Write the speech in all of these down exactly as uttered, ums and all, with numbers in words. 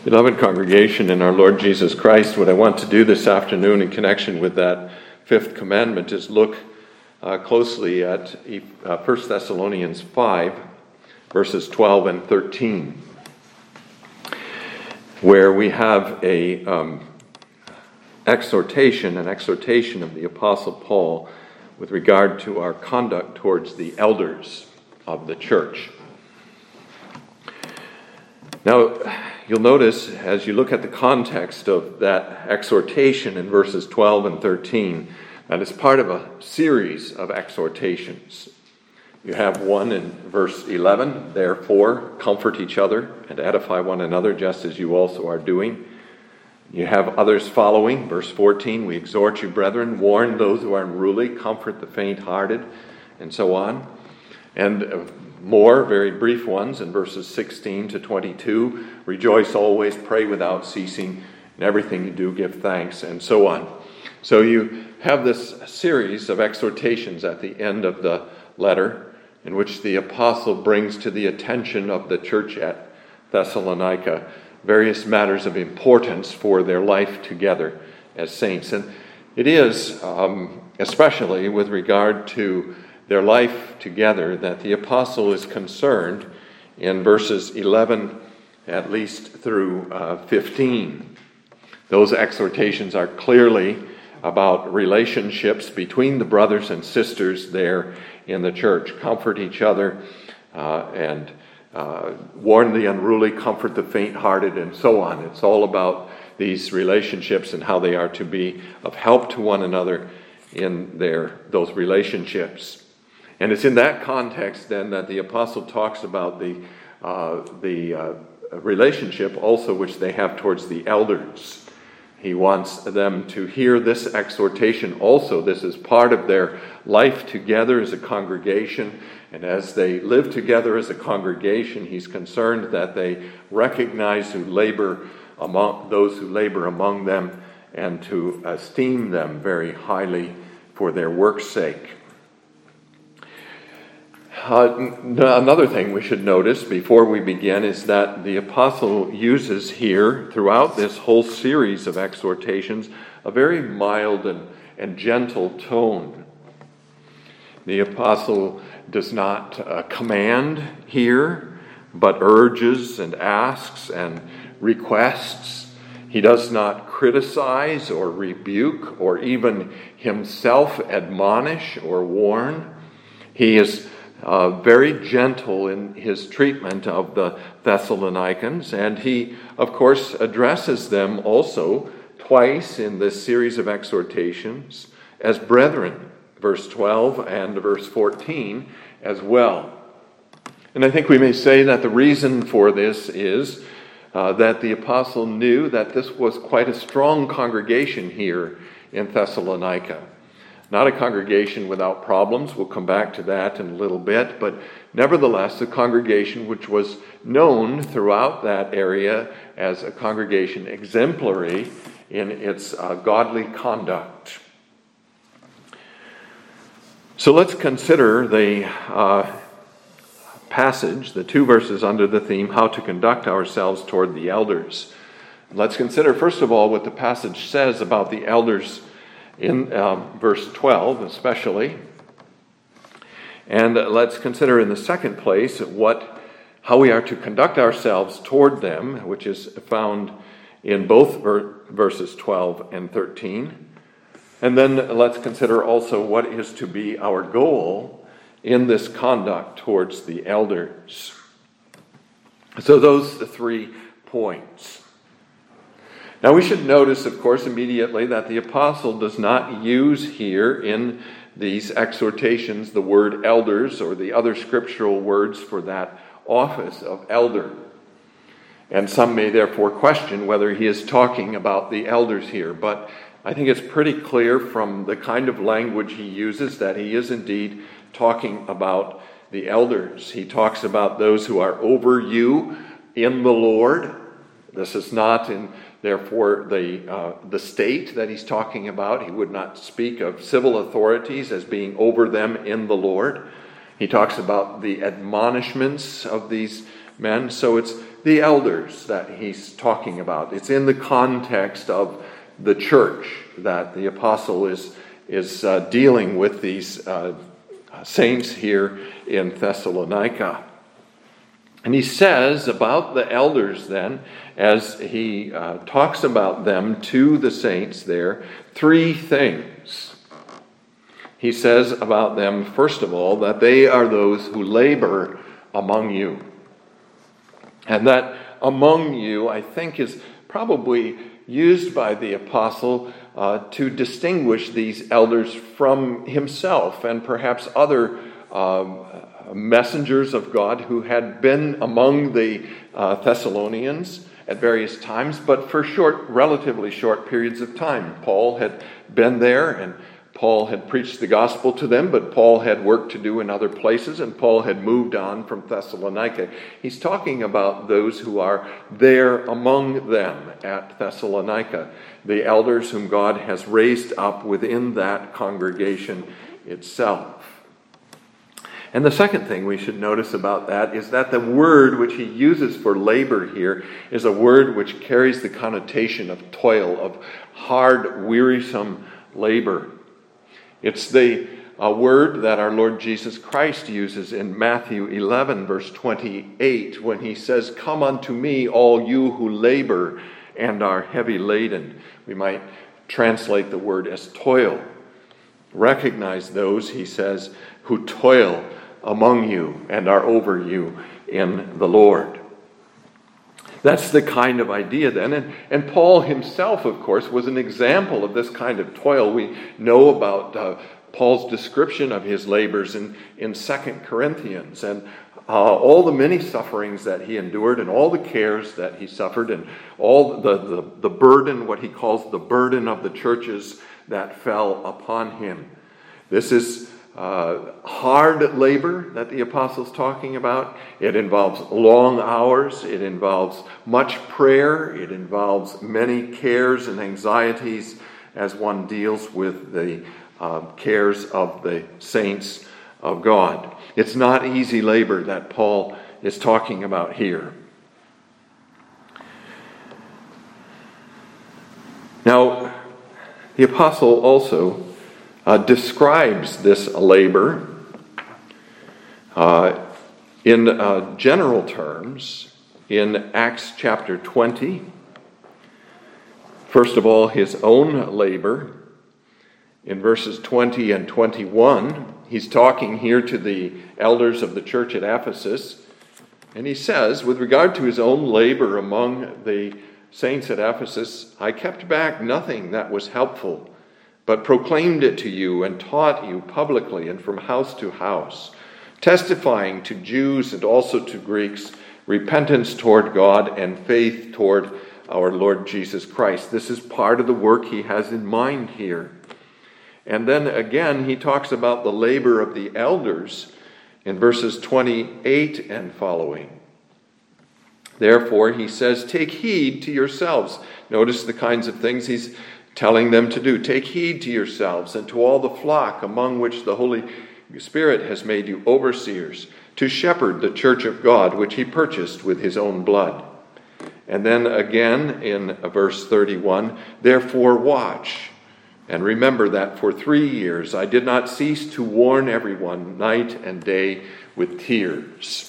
Beloved congregation in our Lord Jesus Christ, what I want to do this afternoon in connection with that fifth commandment is look uh, closely at uh, First Thessalonians five, verses twelve and thirteen, where we have a um, exhortation, an exhortation of the Apostle Paul with regard to our conduct towards the elders of the church. Now, you'll notice as you look at the context of that exhortation in verses twelve and thirteen, that it's part of a series of exhortations. You have one in verse eleven, therefore comfort each other and edify one another just as you also are doing. You have others following, verse fourteen, we exhort you, brethren, warn those who are unruly, comfort the faint-hearted, and so on. And more very brief ones in verses sixteen to twenty-two, rejoice always, pray without ceasing, in everything you do give thanks, and so on. So you have this series of exhortations at the end of the letter in which the apostle brings to the attention of the church at Thessalonica various matters of importance for their life together as saints. And it is, um, especially with regard to their life together, that the apostle is concerned in verses eleven at least through uh, fifteen. Those exhortations are clearly about relationships between the brothers and sisters there in the church. Comfort each other uh, and uh, warn the unruly, comfort the faint-hearted, and so on. It's all about these relationships and how they are to be of help to one another in their those relationships. And it's in that context then that the apostle talks about the uh, the uh, relationship also which they have towards the elders. He wants them to hear this exhortation also. This is part of their life together as a congregation. And as they live together as a congregation, he's concerned that they recognize who labor among those who labor among them and to esteem them very highly for their work's sake. Uh, another thing we should notice before we begin is that the apostle uses here, throughout this whole series of exhortations, a very mild and, and gentle tone. The apostle does not uh, command here, but urges and asks and requests. He does not criticize or rebuke or even himself admonish or warn. He is Uh, very gentle in his treatment of the Thessalonians, and he, of course, addresses them also twice in this series of exhortations as brethren, verse twelve and verse fourteen as well. And I think we may say that the reason for this is uh, that the apostle knew that this was quite a strong congregation here in Thessalonica. Not a congregation without problems. We'll come back to that in a little bit. But nevertheless, a congregation which was known throughout that area as a congregation exemplary in its uh, godly conduct. So let's consider the uh, passage, the two verses under the theme, how to conduct ourselves toward the elders. Let's consider, first of all, what the passage says about the elders in um, verse twelve especially. And let's consider in the second place what how we are to conduct ourselves toward them, which is found in both ver- verses twelve and thirteen. And then let's consider also what is to be our goal in this conduct towards the elders. So those three points. Now we should notice, of course, immediately that the apostle does not use here in these exhortations the word elders or the other scriptural words for that office of elder. And some may therefore question whether he is talking about the elders here. But I think it's pretty clear from the kind of language he uses that he is indeed talking about the elders. He talks about those who are over you in the Lord. This is not in Therefore, the uh, the state that he's talking about, he would not speak of civil authorities as being over them in the Lord. He talks about the admonishments of these men. So it's the elders that he's talking about. It's in the context of the church that the apostle is, is uh, dealing with these uh, saints here in Thessalonica. And he says about the elders then, as he uh, talks about them to the saints there, three things. He says about them, first of all, that they are those who labor among you. And that among you, I think, is probably used by the apostle uh, to distinguish these elders from himself and perhaps other um, messengers of God who had been among the uh, Thessalonians at various times, but for short, relatively short periods of time. Paul had been there, and Paul had preached the gospel to them, but Paul had work to do in other places, and Paul had moved on from Thessalonica. He's talking about those who are there among them at Thessalonica, the elders whom God has raised up within that congregation itself. And the second thing we should notice about that is that the word which he uses for labor here is a word which carries the connotation of toil, of hard, wearisome labor. It's the uh, word that our Lord Jesus Christ uses in Matthew eleven, verse twenty-eight, when he says, "Come unto me, all you who labor and are heavy laden." We might translate the word as toil. Recognize those, he says, who toil among you and are over you in the Lord. That's the kind of idea then. And, and Paul himself, of course, was an example of this kind of toil. We know about uh, Paul's description of his labors in, in Second Corinthians, and uh, all the many sufferings that he endured and all the cares that he suffered and all the, the, the burden, what he calls the burden of the churches that fell upon him. This is Uh, hard labor that the apostle's talking about. It involves long hours. It involves much prayer. It involves many cares and anxieties as one deals with the uh, cares of the saints of God. It's not easy labor that Paul is talking about here. Now, the apostle also Uh, describes this labor uh, in uh, general terms in Acts chapter twenty. First of all, his own labor. In verses twenty and twenty-one, he's talking here to the elders of the church at Ephesus, and he says, with regard to his own labor among the saints at Ephesus, "I kept back nothing that was helpful, but proclaimed it to you and taught you publicly and from house to house, testifying to Jews and also to Greeks repentance toward God and faith toward our Lord Jesus Christ." This is part of the work he has in mind here. And then again, he talks about the labor of the elders in verses twenty-eight and following. Therefore, he says, "Take heed to yourselves." Notice the kinds of things he's telling them to do. "Take heed to yourselves and to all the flock among which the Holy Spirit has made you overseers, to shepherd the church of God, which he purchased with his own blood." And then again in verse thirty-one, "Therefore watch, and remember that for three years I did not cease to warn everyone night and day with tears."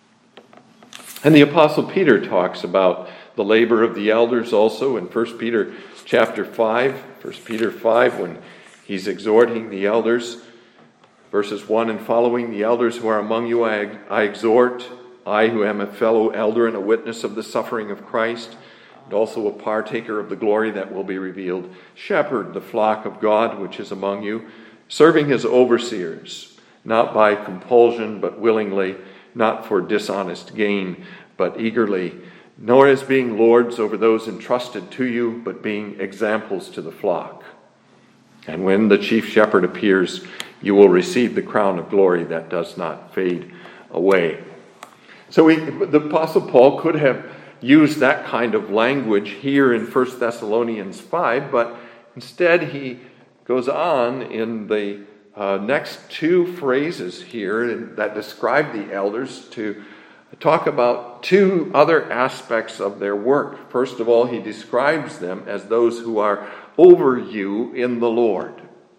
And the Apostle Peter talks about the labor of the elders also in First Peter chapter five, First Peter five, when he's exhorting the elders, verses one and following, "The elders who are among you I, I exhort, I who am a fellow elder and a witness of the suffering of Christ, and also a partaker of the glory that will be revealed. Shepherd the flock of God which is among you, serving as overseers, not by compulsion but willingly, not for dishonest gain but eagerly, nor as being lords over those entrusted to you, but being examples to the flock. And when the chief shepherd appears, you will receive the crown of glory that does not fade away." So we, the Apostle Paul could have used that kind of language here in First Thessalonians five, but instead he goes on in the uh, next two phrases here that describe the elders to talk about two other aspects of their work. First of all, he describes them as those who are over you in the Lord.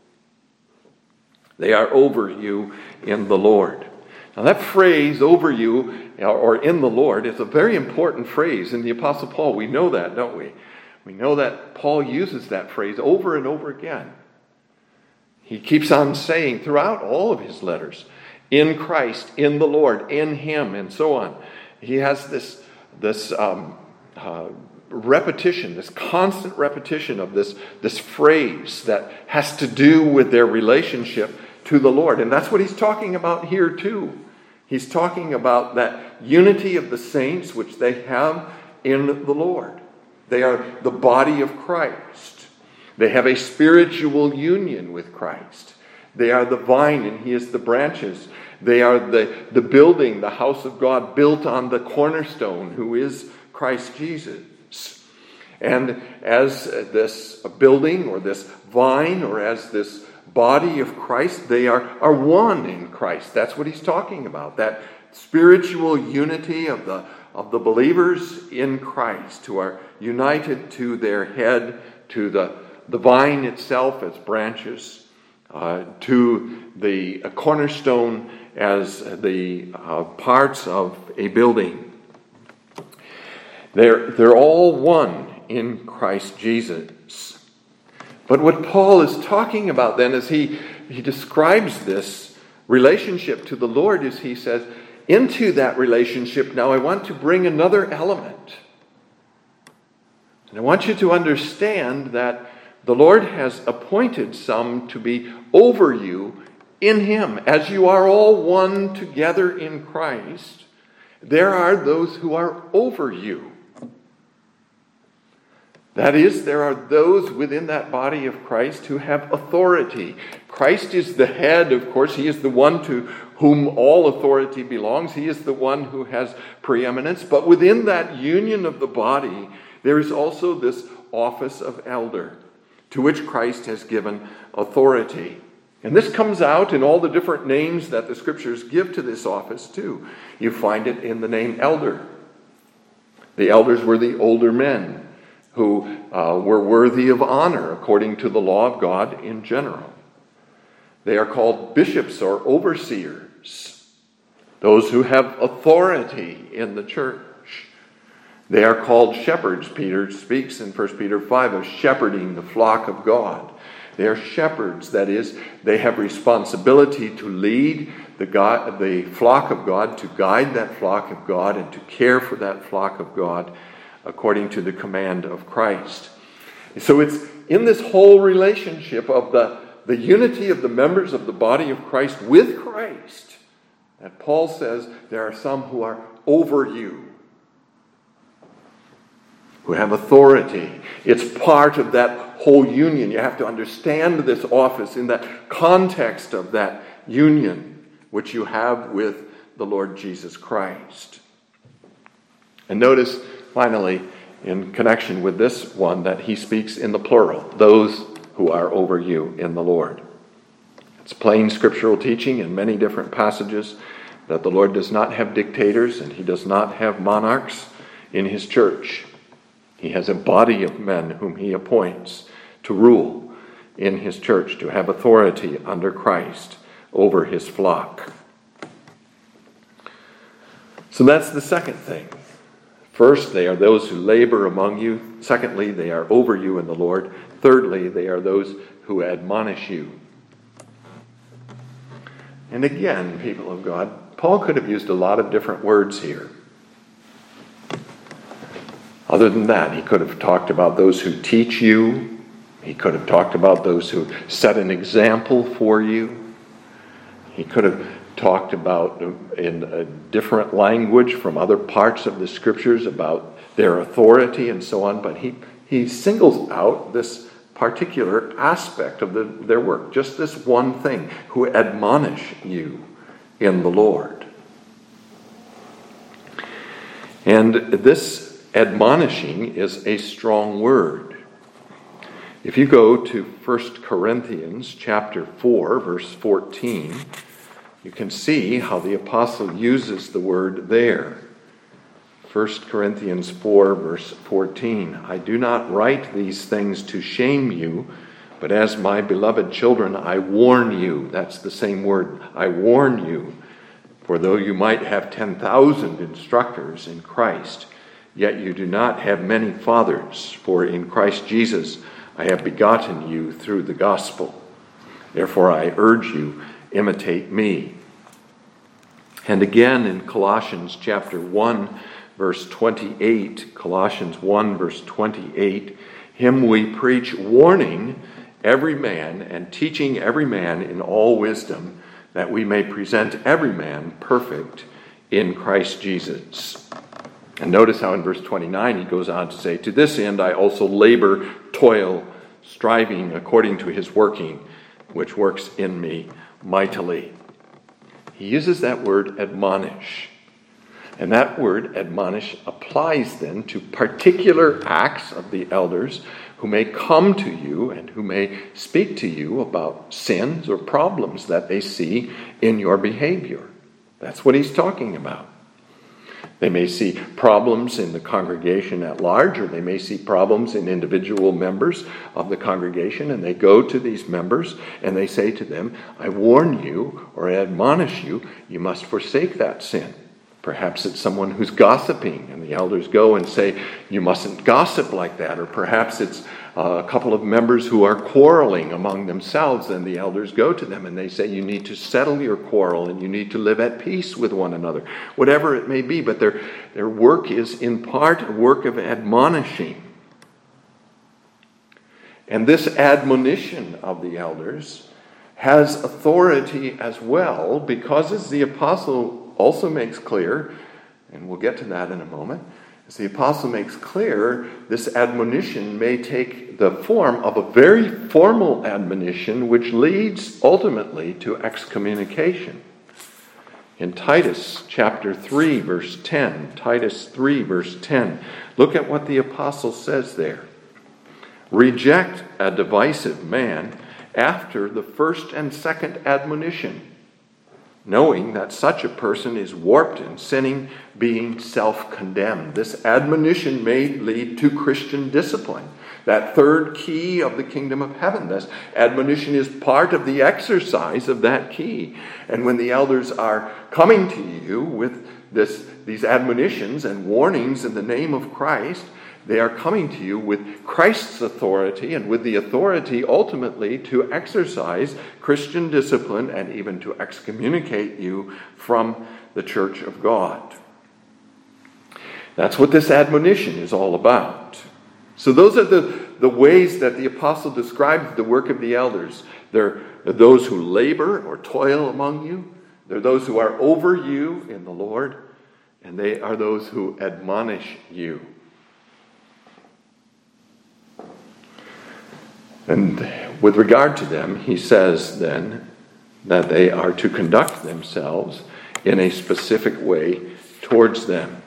They are over you in the Lord. Now that phrase, over you or in the Lord, is a very important phrase in the Apostle Paul. We know that, don't we? We know that Paul uses that phrase over and over again. He keeps on saying throughout all of his letters, in Christ, in the Lord, in Him, and so on. He has this, this um, uh, repetition, this constant repetition of this, this phrase that has to do with their relationship to the Lord. And that's what he's talking about here too. He's talking about that unity of the saints which they have in the Lord. They are the body of Christ. They have a spiritual union with Christ. They are the vine and He is the branches. They are the, the building, the house of God, built on the cornerstone, who is Christ Jesus. And as this building or this vine or as this body of Christ, they are, are one in Christ. That's what he's talking about. That spiritual unity of the, of the believers in Christ who are united to their head, to the, the vine itself as branches, uh, to the cornerstone as the uh, parts of a building. They're, they're all one in Christ Jesus. But what Paul is talking about then as he, he describes this relationship to the Lord is he says, into that relationship now I want to bring another element. And I want you to understand that the Lord has appointed some to be over you in Him. As you are all one together in Christ, there are those who are over you. That is, there are those within that body of Christ who have authority. Christ is the head, of course. He is the one to whom all authority belongs. He is the one who has preeminence. But within that union of the body, there is also this office of elder, to which Christ has given authority. And this comes out in all the different names that the Scriptures give to this office too. You find it in the name elder. The elders were the older men who uh, were worthy of honor according to the law of God in general. They are called bishops or overseers, those who have authority in the church. They are called shepherds. Peter speaks in First Peter five of shepherding the flock of God. They are shepherds, that is, they have responsibility to lead the, God, the flock of God, to guide that flock of God, and to care for that flock of God according to the command of Christ. So it's in this whole relationship of the, the unity of the members of the body of Christ with Christ that Paul says there are some who are over you, who have authority. It's part of that whole union. You have to understand this office in that context of that union which you have with the Lord Jesus Christ. And notice, finally, in connection with this one, that he speaks in the plural, those who are over you in the Lord. It's plain scriptural teaching in many different passages that the Lord does not have dictators and He does not have monarchs in His church. He has a body of men whom He appoints to rule in His church, to have authority under Christ over His flock. So that's the second thing. First, they are those who labor among you. Secondly, they are over you in the Lord. Thirdly, they are those who admonish you. And again, people of God, Paul could have used a lot of different words here. Other than that, he could have talked about those who teach you. He could have talked about those who set an example for you. He could have talked about, in a different language from other parts of the Scriptures, about their authority and so on. But he, he singles out this particular aspect of the, their work, just this one thing, who admonish you in the Lord. And this admonishing is a strong word. If you go to First Corinthians chapter four, verse fourteen, You can see how the apostle uses the word there. First Corinthians four, verse fourteen. I do not write these things to shame you, but as my beloved children, I warn you. That's the same word. I warn you. For though you might have ten thousand instructors in Christ, yet you do not have many fathers. For in Christ Jesus I have begotten you through the gospel. Therefore I urge you, imitate me. And again in Colossians chapter one, verse twenty-eight, Colossians one, verse twenty-eight, him we preach, warning every man and teaching every man in all wisdom, that we may present every man perfect in Christ Jesus. And notice how in verse twenty-nine he goes on to say, to this end I also labor, toil, striving according to his working, which works in me mightily. He uses that word admonish. And that word admonish applies then to particular acts of the elders who may come to you and who may speak to you about sins or problems that they see in your behavior. That's what he's talking about. They may see problems in the congregation at large, or they may see problems in individual members of the congregation, and they go to these members and they say to them, I warn you or I admonish you, you must forsake that sin. Perhaps it's someone who's gossiping, and the elders go and say, you mustn't gossip like that. Or perhaps it's a couple of members who are quarreling among themselves, and the elders go to them and they say, you need to settle your quarrel and you need to live at peace with one another. Whatever it may be, but their, their work is in part a work of admonishing. And this admonition of the elders has authority as well, because as the apostle also makes clear, and we'll get to that in a moment, as the apostle makes clear, this admonition may take the form of a very formal admonition which leads ultimately to excommunication. In Titus chapter three, verse ten, Titus three, verse ten, look at what the apostle says there. Reject a divisive man after the first and second admonition, knowing that such a person is warped in sinning, being self-condemned. This admonition may lead to Christian discipline. That third key of the kingdom of heaven. This admonition is part of the exercise of that key. And when the elders are coming to you with this, these admonitions and warnings in the name of Christ, they are coming to you with Christ's authority and with the authority ultimately to exercise Christian discipline and even to excommunicate you from the church of God. That's what this admonition is all about. So those are the, the ways that the apostle describes the work of the elders. They're, they're those who labor or toil among you. They're those who are over you in the Lord. And they are those who admonish you. And with regard to them, he says then that they are to conduct themselves in a specific way towards them.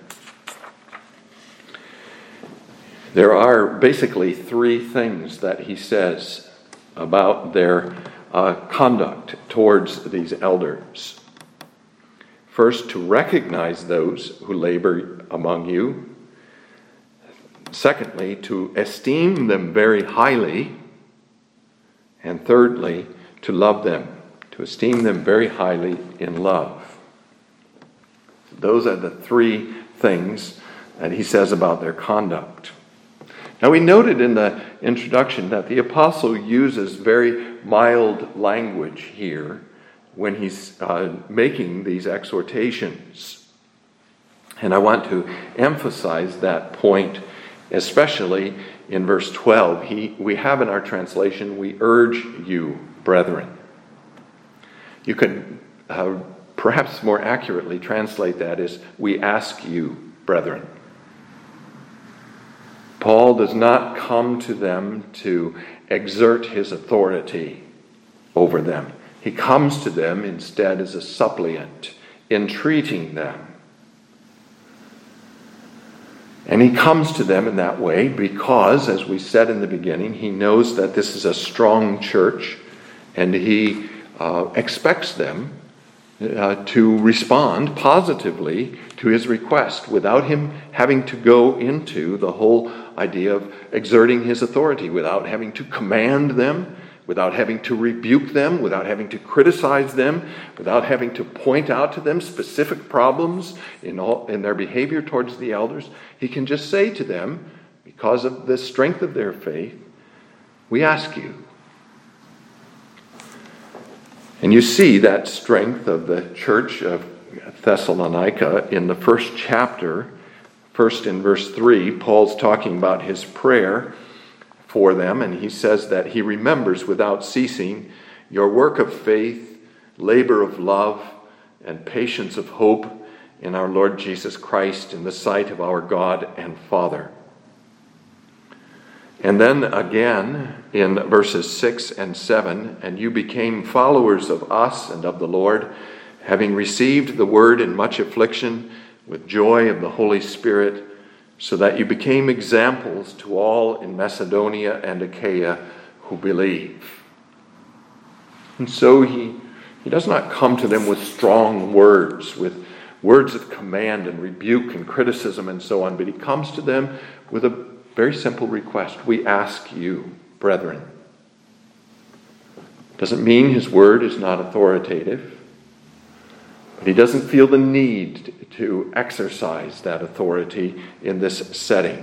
There are basically three things that he says about their uh, conduct towards these elders. First, to recognize those who labor among you. Secondly, to esteem them very highly. And thirdly, to love them, to esteem them very highly in love. Those are the three things that he says about their conduct. Now, we noted in the introduction that the apostle uses very mild language here when he's uh, making these exhortations. And I want to emphasize that point, especially in verse twelve. He, we have in our translation, we urge you, brethren. You could uh, perhaps more accurately translate that as, we ask you, brethren. Paul does not come to them to exert his authority over them. He comes to them instead as a suppliant, entreating them. And he comes to them in that way because, as we said in the beginning, he knows that this is a strong church, and he uh, expects them uh, to respond positively to his request without him having to go into the whole idea of exerting his authority, without having to command them, without having to rebuke them, without having to criticize them, without having to point out to them specific problems in all, in their behavior towards the elders. He can just say to them, because of the strength of their faith, we ask you. And you see that strength of the church of Thessalonica in the first chapter. First in verse three, Paul's talking about his prayer for them, and he says that he remembers without ceasing your work of faith, labor of love, and patience of hope in our Lord Jesus Christ in the sight of our God and Father. And then again in verses six and seven, and you became followers of us and of the Lord, having received the word in much affliction with joy of the Holy Spirit, so that you became examples to all in Macedonia and Achaia who believe. And so he, he does not come to them with strong words, with words of command and rebuke and criticism and so on, but he comes to them with a very simple request. We ask you, brethren. Doesn't mean his word is not authoritative, but he doesn't feel the need to exercise that authority in this setting.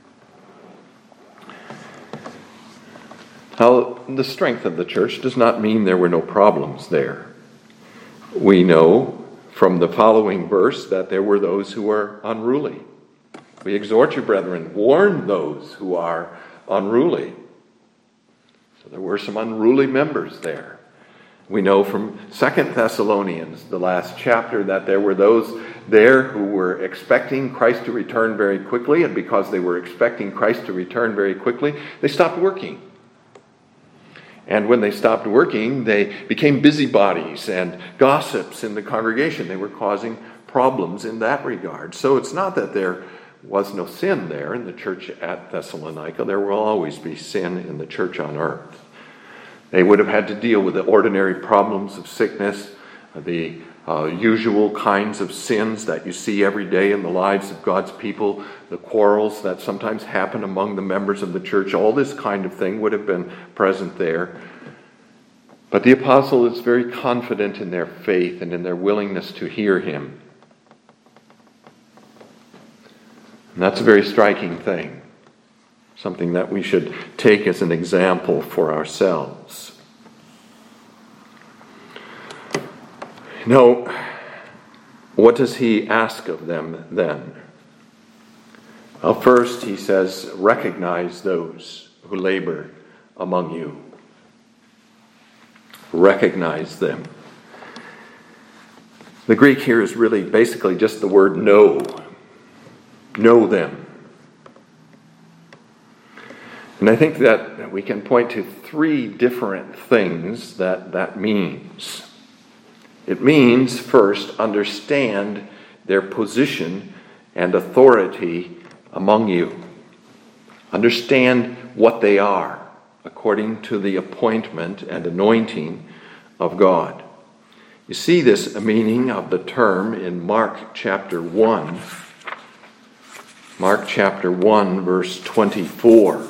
Now, the strength of the church does not mean there were no problems there. We know from the following verse that there were those who were unruly. We exhort you, brethren, warn those who are unruly. So there were some unruly members there. We know from Second Thessalonians, the last chapter, that there were those there who were expecting Christ to return very quickly, and because they were expecting Christ to return very quickly, they stopped working. And when they stopped working, they became busybodies and gossips in the congregation. They were causing problems in that regard. So it's not that there was no sin there in the church at Thessalonica. There will always be sin in the church on earth. They would have had to deal with the ordinary problems of sickness, the uh, usual kinds of sins that you see every day in the lives of God's people, the quarrels that sometimes happen among the members of the church. All this kind of thing would have been present there. But the apostle is very confident in their faith and in their willingness to hear him. And that's a very striking thing, something that we should take as an example for ourselves. Now, what does he ask of them then? Well, first he says, recognize those who labor among you. Recognize them. The Greek here is really basically just the word know. Know them. And I think that we can point to three different things that that means. It means, first, understand their position and authority among you. Understand what they are according to the appointment and anointing of God. You see this meaning of the term in Mark chapter one. Mark chapter one, verse twenty-four.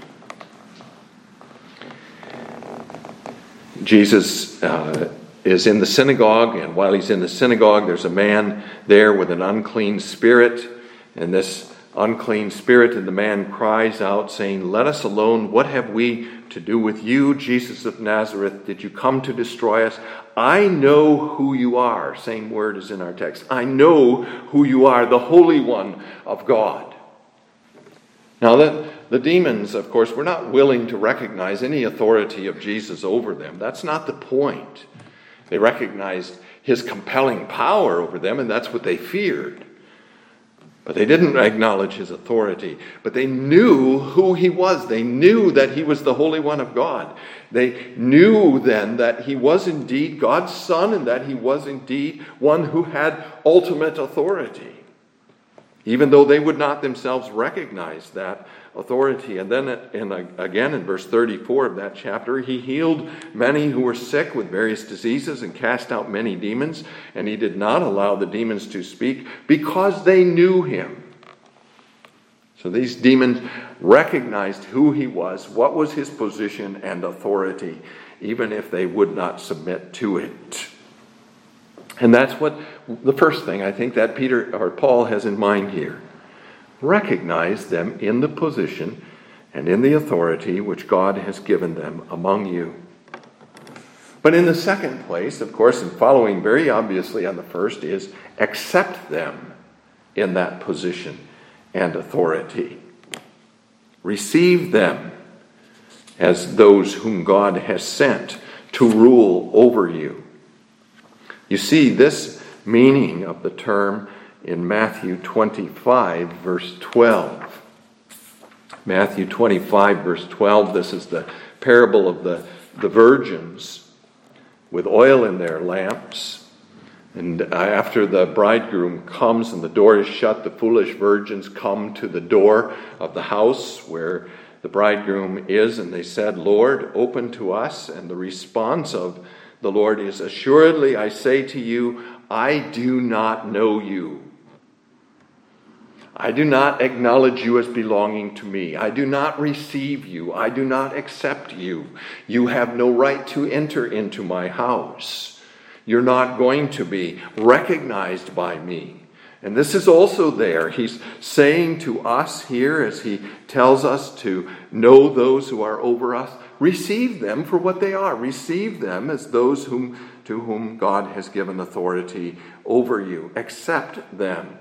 Jesus uh, is in the synagogue, and while he's in the synagogue, there's a man there with an unclean spirit, and this unclean spirit and the man cries out, saying, "Let us alone. What have we to do with you, Jesus of Nazareth? Did you come to destroy us? I know who you are." Same word as in our text. I know who you are, the Holy One of God. Now, the, the demons, of course, were not willing to recognize any authority of Jesus over them. That's not the point. They recognized his compelling power over them, and that's what they feared. But they didn't acknowledge his authority. But they knew who he was. They knew that he was the Holy One of God. They knew then that he was indeed God's Son, and that he was indeed one who had ultimate authority. even though they would not themselves recognize that authority. And then in, again in verse thirty-four of that chapter, he healed many who were sick with various diseases and cast out many demons, and he did not allow the demons to speak because they knew him. So these demons recognized who he was, what was his position and authority, even if they would not submit to it. And that's what the first thing I think that Peter or Paul has in mind here. Recognize them in the position and in the authority which God has given them among you. But in the second place, of course, and following very obviously on the first, is accept them in that position and authority. Receive them as those whom God has sent to rule over you. You see this meaning of the term in Matthew twenty-five, verse twelve. Matthew twenty-five, verse twelve, this is the parable of the, the virgins with oil in their lamps. And after the bridegroom comes and the door is shut, the foolish virgins come to the door of the house where the bridegroom is, and they said, "Lord, open to us." And the response of the Lord is, "Assuredly, I say to you, I do not know you. I do not acknowledge you as belonging to me. I do not receive you. I do not accept you. You have no right to enter into my house. You're not going to be recognized by me." And this is also there. He's saying to us here, as he tells us to know those who are over us, receive them for what they are. Receive them as those whom to whom God has given authority over you. Accept them.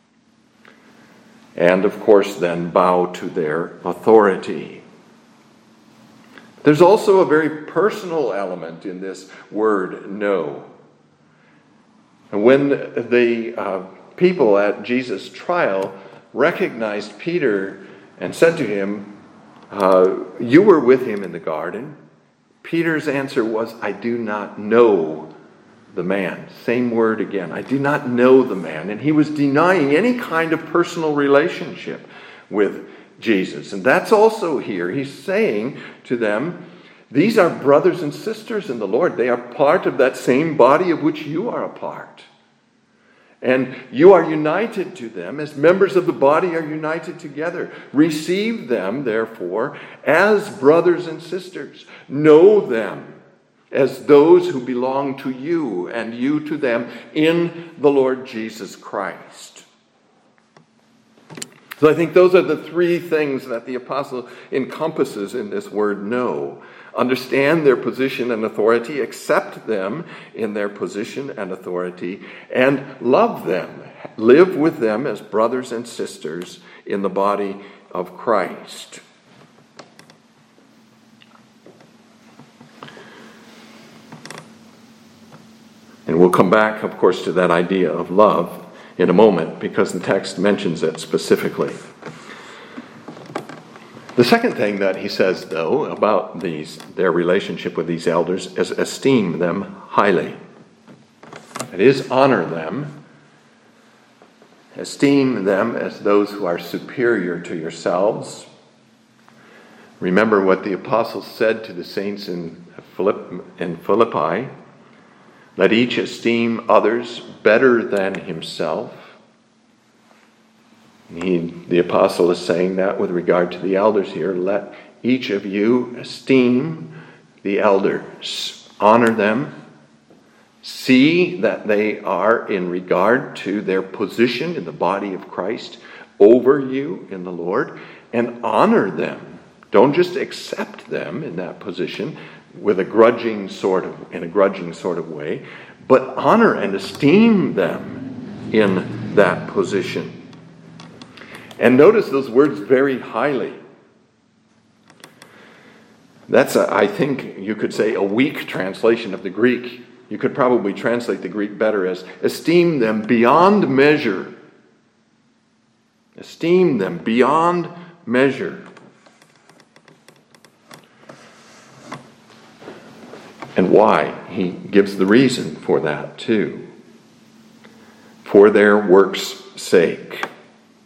And of course then bow to their authority. There's also a very personal element in this word know. And when the uh, people at Jesus' trial recognized Peter and said to him, uh, "You were with him in the garden," Peter's answer was, "I do not know the man." Same word again. I do not know the man. And he was denying any kind of personal relationship with Jesus. And that's also here. He's saying to them, these are brothers and sisters in the Lord. They are part of that same body of which you are a part. And you are united to them as members of the body are united together. Receive them, therefore, as brothers and sisters. Know them as those who belong to you and you to them in the Lord Jesus Christ. So I think those are the three things that the apostle encompasses in this word know. Understand their position and authority, accept them in their position and authority, and love them. Live with them as brothers and sisters in the body of Christ. And we'll come back, of course, to that idea of love in a moment because the text mentions it specifically. The second thing that he says, though, about these their relationship with these elders is esteem them highly. It is honor them. Esteem them as those who are superior to yourselves. Remember what the apostle said to the saints in Philippi. Let each esteem others better than himself. He, the apostle is saying that with regard to the elders here. Let each of you esteem the elders. Honor them. See that they are, in regard to their position in the body of Christ, over you in the Lord, and honor them. Don't just accept them in that position with a grudging sort of, in a grudging sort of way, but honor and esteem them in that position. And notice those words very highly. That's, a, I think you could say, a weak translation of the Greek. You could probably translate the Greek better as esteem them beyond measure. Esteem them beyond measure. And why? He gives the reason for that too. For their work's sake.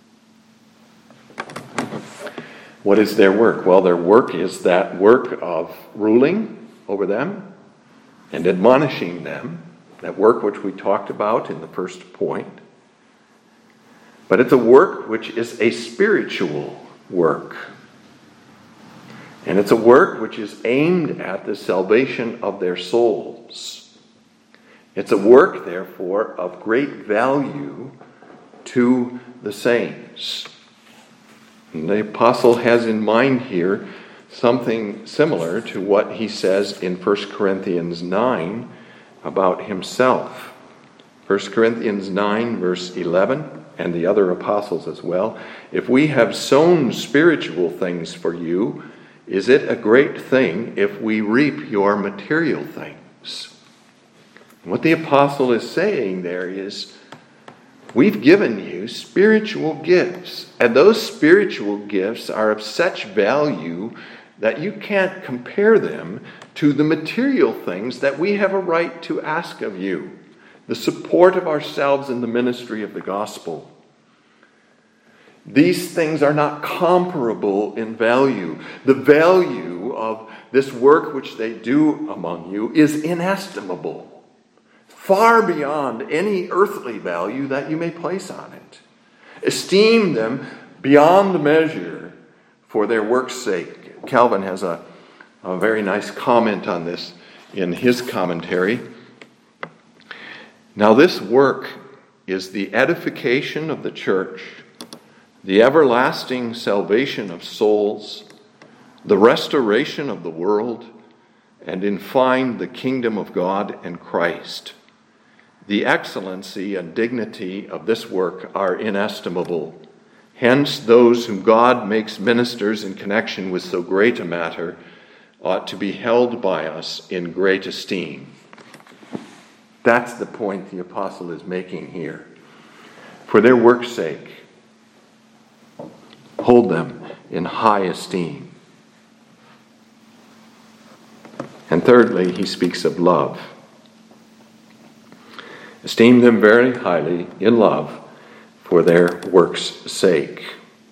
What is their work? Well, their work is that work of ruling over them and admonishing them, that work which we talked about in the first point. But it's a work which is a spiritual work. And it's a work which is aimed at the salvation of their souls. It's a work, therefore, of great value to the saints. And the apostle has in mind here something similar to what he says in First Corinthians nine about himself. First Corinthians nine, verse eleven, and the other apostles as well. If we have sown spiritual things for you, is it a great thing if we reap your material things? What the apostle is saying there is, we've given you spiritual gifts, and those spiritual gifts are of such value that you can't compare them to the material things that we have a right to ask of you, the support of ourselves in the ministry of the gospel. These things are not comparable in value. The value of this work which they do among you is inestimable, far beyond any earthly value that you may place on it. Esteem them beyond measure for their work's sake. Calvin has a, a very nice comment on this in his commentary. Now this work is the edification of the church, the everlasting salvation of souls, the restoration of the world, and in fine, the kingdom of God and Christ. The excellency and dignity of this work are inestimable. Hence, those whom God makes ministers in connection with so great a matter ought to be held by us in great esteem. That's the point the apostle is making here. For their work's sake, hold them in high esteem. And thirdly, he speaks of love. Esteem them very highly in love for their work's sake.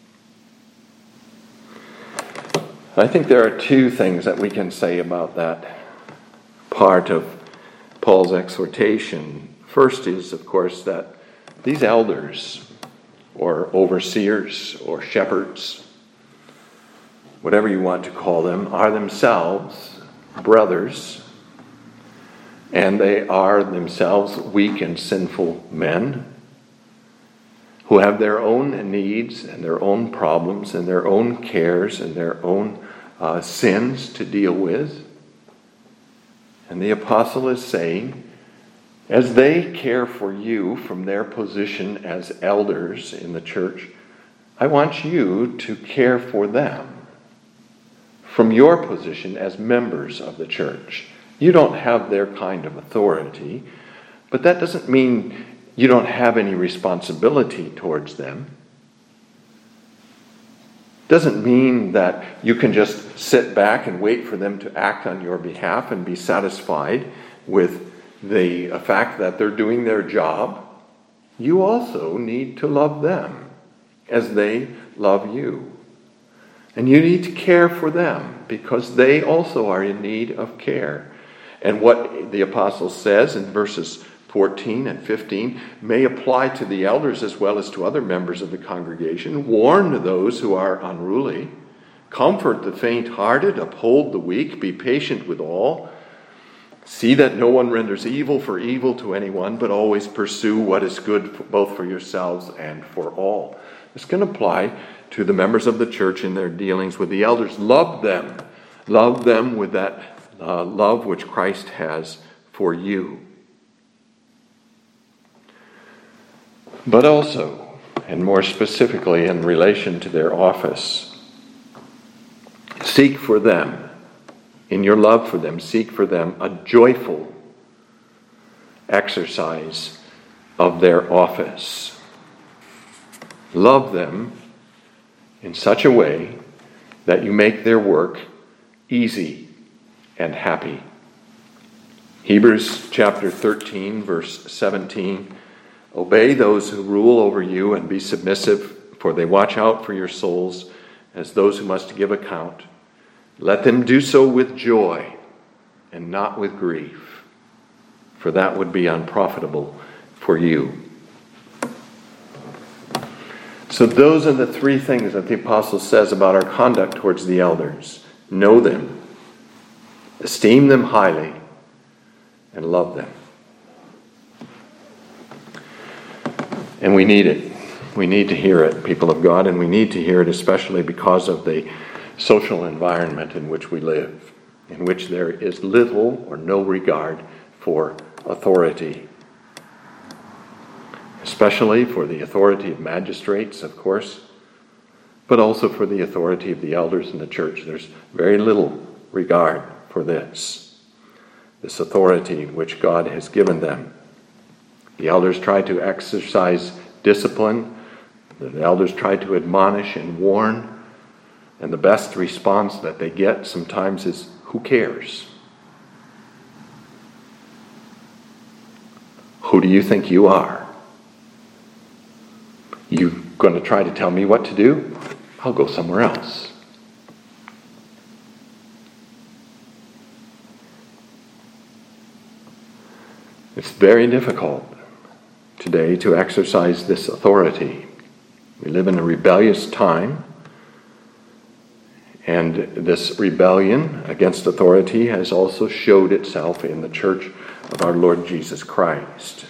I think there are two things that we can say about that part of Paul's exhortation. First is, of course, that these elders, or overseers, or shepherds, whatever you want to call them, are themselves brothers, and they are themselves weak and sinful men who have their own needs and their own problems and their own cares and their own uh, sins to deal with. And the apostle is saying, as they care for you from their position as elders in the church, I want you to care for them from your position as members of the church. You don't have their kind of authority, but that doesn't mean you don't have any responsibility towards them. Doesn't mean that you can just sit back and wait for them to act on your behalf and be satisfied with the fact that they're doing their job. You also need to love them as they love you. And you need to care for them because they also are in need of care. And what the apostle says in verses fourteen and fifteen may apply to the elders as well as to other members of the congregation. Warn those who are unruly. Comfort the faint-hearted. Uphold the weak. Be patient with all. See that no one renders evil for evil to anyone, but always pursue what is good for both for yourselves and for all. This can apply to the members of the church in their dealings with the elders. Love them. Love them with that uh, love which Christ has for you. But also, and more specifically in relation to their office, seek for them, in your love for them, seek for them a joyful exercise of their office. Love them in such a way that you make their work easy and happy. Hebrews chapter thirteen, verse seventeen. Obey those who rule over you and be submissive, for they watch out for your souls as those who must give account, let them do so with joy and not with grief, for that would be unprofitable for you. So those are the three things that the apostle says about our conduct towards the elders. Know them, esteem them highly, and love them. And we need it. We need to hear it, people of God, and we need to hear it especially because of the social environment in which we live, in which there is little or no regard for authority. Especially for the authority of magistrates, of course, but also for the authority of the elders in the church. There's very little regard for this, this authority which God has given them. The elders try to exercise discipline. The elders try to admonish and warn. And the best response that they get sometimes is, who cares? Who do you think you are? You going to try to tell me what to do? I'll go somewhere else. It's very difficult today to exercise this authority. We live in a rebellious time, and this rebellion against authority has also showed itself in the church of our Lord Jesus Christ.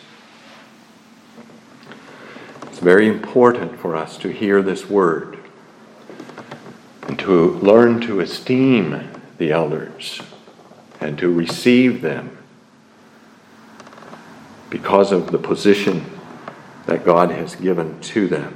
It's very important for us to hear this word and to learn to esteem the elders and to receive them because of the position that God has given to them.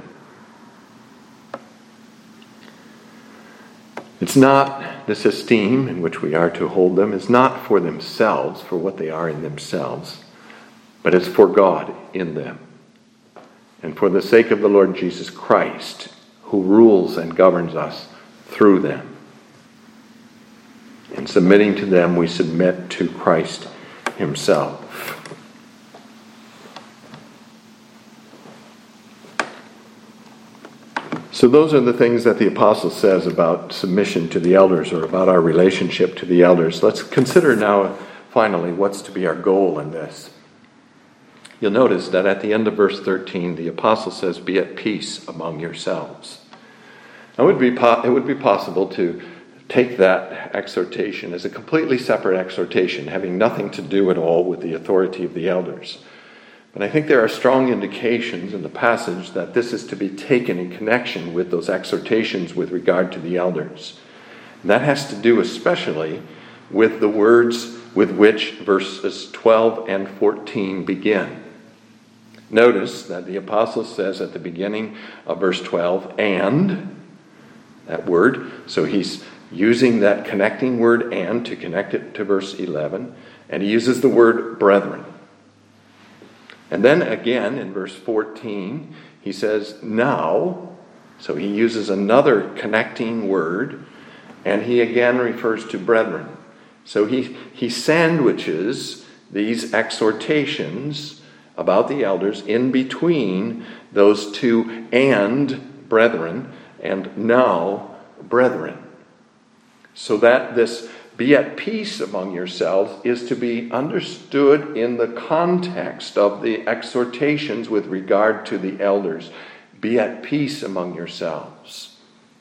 It's not, this esteem in which we are to hold them is not for themselves, for what they are in themselves, but it's for God in them. And for the sake of the Lord Jesus Christ, who rules and governs us through them. In submitting to them, we submit to Christ himself. So those are the things that the apostle says about submission to the elders, or about our relationship to the elders. Let's consider now, finally, what's to be our goal in this. You'll notice that at the end of verse thirteen, the apostle says, be at peace among yourselves. Now, it would be, po- it would be possible to take that exhortation as a completely separate exhortation, having nothing to do at all with the authority of the elders. But I think there are strong indications in the passage that this is to be taken in connection with those exhortations with regard to the elders. And that has to do especially with the words with which verses twelve and fourteen begin. Notice that the apostle says at the beginning of verse twelve, and, that word. So he's using that connecting word and to connect it to verse eleven. And he uses the word brethren. And then again in verse fourteen, he says, now. So he uses another connecting word, and he again refers to brethren. So he, he sandwiches these exhortations about the elders in between those two and brethren and now brethren. So that this be at peace among yourselves is to be understood in the context of the exhortations with regard to the elders. Be at peace among yourselves.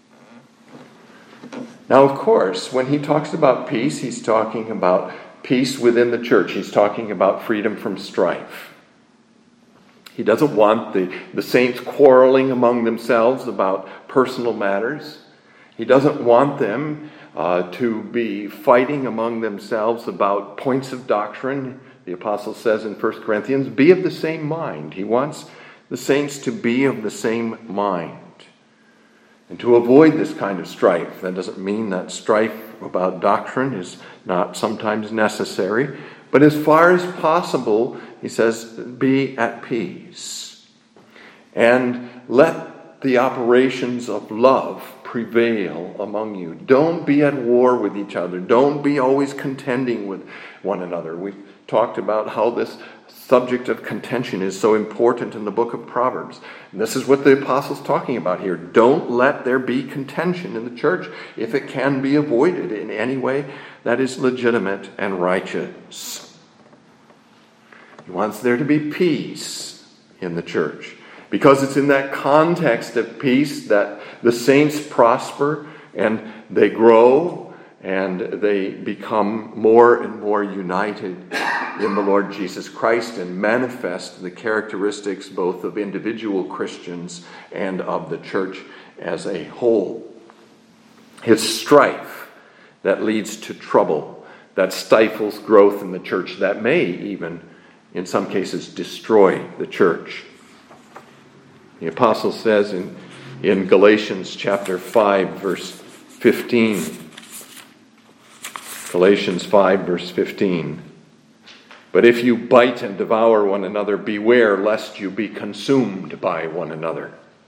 Now, of course, when he talks about peace, he's talking about peace within the church. He's talking about freedom from strife. He doesn't want the, the saints quarreling among themselves about personal matters. He doesn't want them uh, to be fighting among themselves about points of doctrine. The apostle says in First Corinthians, be of the same mind. He wants the saints to be of the same mind. And to avoid this kind of strife, that doesn't mean that strife about doctrine is not sometimes necessary, but as far as possible, he says, be at peace. And let the operations of love prevail among you. Don't be at war with each other. Don't be always contending with one another. We've talked about how this subject of contention is so important in the book of Proverbs. And this is what the apostle's talking about here. Don't let there be contention in the church if it can be avoided in any way that is legitimate and righteous. He wants there to be peace in the church, because it's in that context of peace that the saints prosper and they grow and they become more and more united in the Lord Jesus Christ and manifest the characteristics both of individual Christians and of the church as a whole. It's strife that leads to trouble, that stifles growth in the church, that may even, in some cases, destroy the church. The apostle says in, in Galatians chapter five, verse fifteen, Galatians five, verse fifteen, "But if you bite and devour one another, beware lest you be consumed by one another."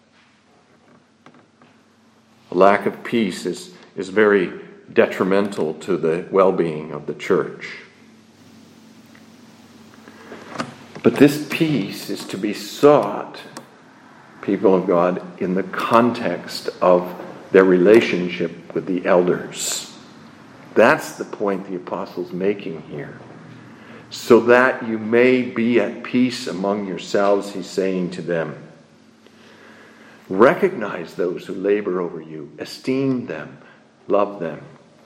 A lack of peace is, is very detrimental to the well-being of the church. But this peace is to be sought, people of God, in the context of their relationship with the elders. That's the point the apostle's making here. So that you may be at peace among yourselves, he's saying to them. Recognize those who labor over you. Esteem them. Love them.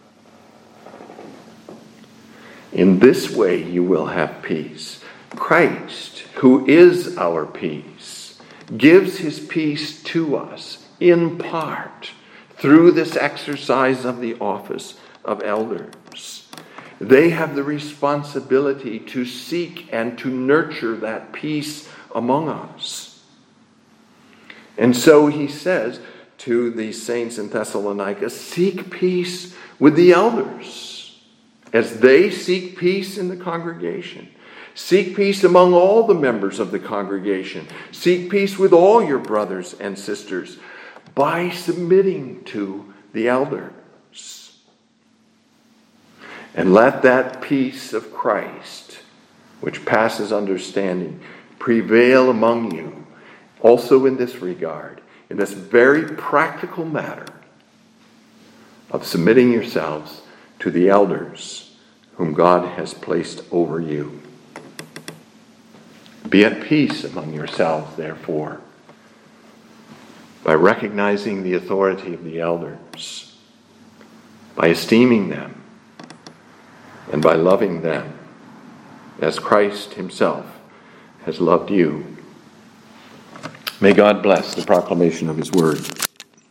In this way you will have peace. Christ, who is our peace, gives his peace to us in part through this exercise of the office of elders. They have the responsibility to seek and to nurture that peace among us. And so he says to the saints in Thessalonica, seek peace with the elders as they seek peace in the congregation. Seek peace among all the members of the congregation. Seek peace with all your brothers and sisters by submitting to the elders. And let that peace of Christ, which passes understanding, prevail among you, also in this regard, in this very practical matter of submitting yourselves to the elders whom God has placed over you. Be at peace among yourselves, therefore, by recognizing the authority of the elders, by esteeming them, and by loving them as Christ himself has loved you. May God bless the proclamation of his word.